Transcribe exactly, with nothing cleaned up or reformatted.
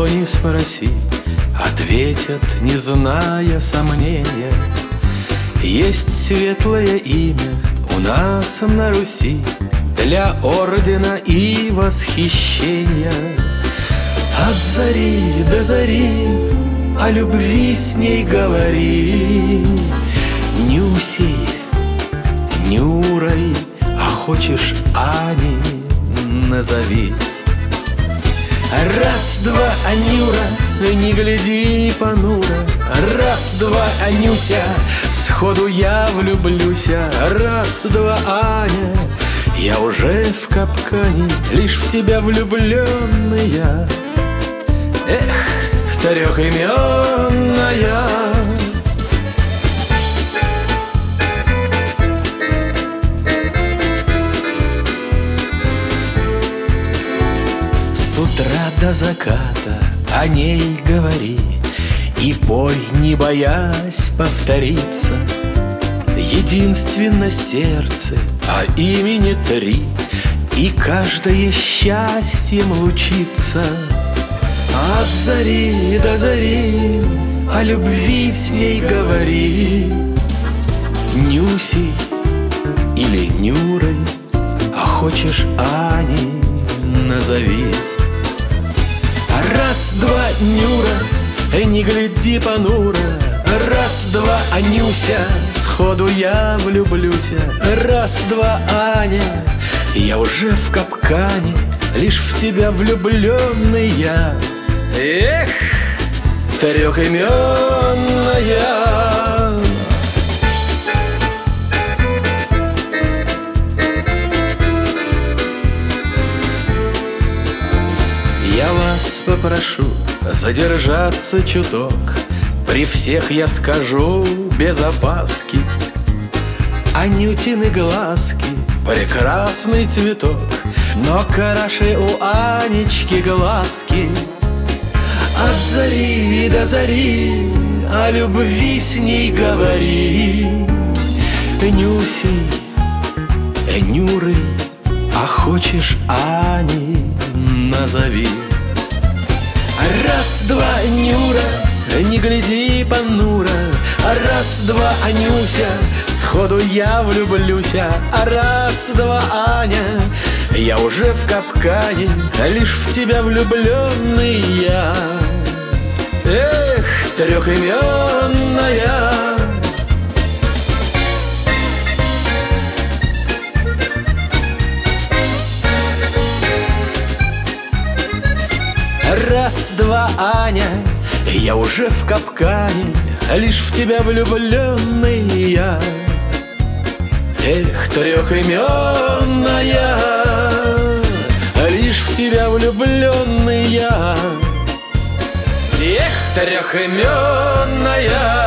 что ни спроси, ответят, не зная сомнения. Есть светлое имя у нас на Руси для ордена и восхищения. От зари до зари о любви с ней говори. Нюсей, Нюрой, а хочешь Аней назови. Раз-два, Анюра, не гляди понуро. Раз-два, Анюся, сходу я влюблюся. Раз-два, Аня, я уже в капкане, лишь в тебя влюбленный я. Эх, трехименная. С утра до заката о ней говори и пой, не боясь повториться. Единственно сердце, а имени три, и каждое счастьем лучится. От зари до зари о любви с ней говори. Нюсей или Нюрой, а хочешь Аней назови. Раз-два, Нюра, не гляди понуро. Раз-два, Анюся, сходу я влюблюся. Раз-два, Аня, я уже в капкане, лишь в тебя влюбленный я. Эх, трехименная. Я вас попрошу задержаться чуток. При всех я скажу без опаски. Анютины глазки — прекрасный цветок, но краше у Анечки глазки. От зари до зари о любви с ней говори. Нюсей, Нюрой, а хочешь Аней назови. Раз-два, Нюра, не гляди понуро. Раз-два, Анюся, сходу я влюблюся. Раз-два, Аня, я уже в капкане, лишь в тебя влюбленный я. Эх, трехименная. Раз-два, Аня, я уже в капкане, лишь в тебя влюбленный я. Эх, трехименная, лишь в тебя влюбленный я. Эх, трехименная.